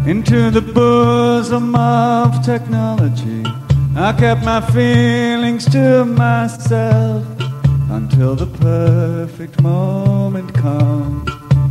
into the bosom of technology. I kept my feelings to myself until the perfect moment comes.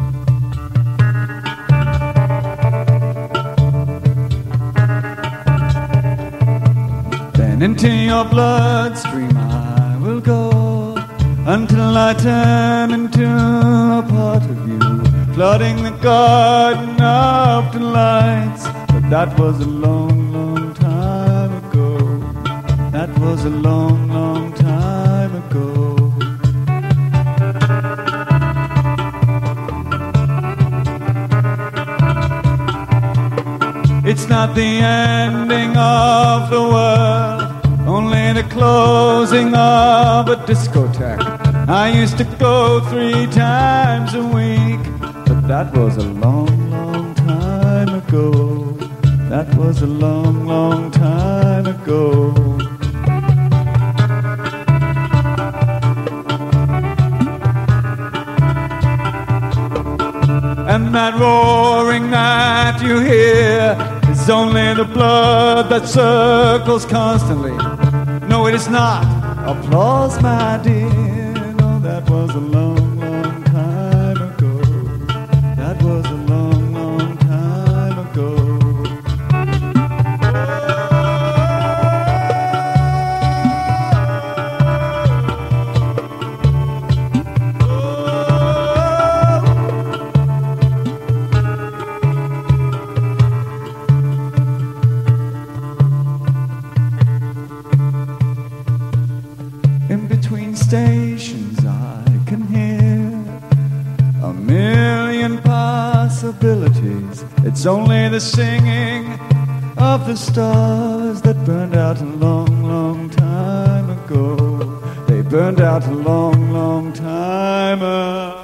Then into your bloodstream I will go until I turn into a part of you, flooding the garden of delights. But that was a long, long time ago. That was a long, long time ago. It's not the ending of the world, only the closing of a discotheque. I used to go 3 times a week, but that was a long, long time ago. That was a long, long time ago. And that roaring that you hear is only the blood that circles constantly. No, it is not applause, my dear. No, that was a long, long time ago. That was a long, long time ago. In between stations I can hear a million possibilities. It's only the singing of the stars that burned out a long, long time ago. They burned out a long, long time ago.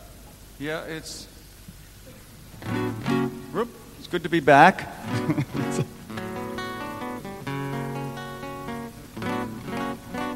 Yeah, it's good to be back.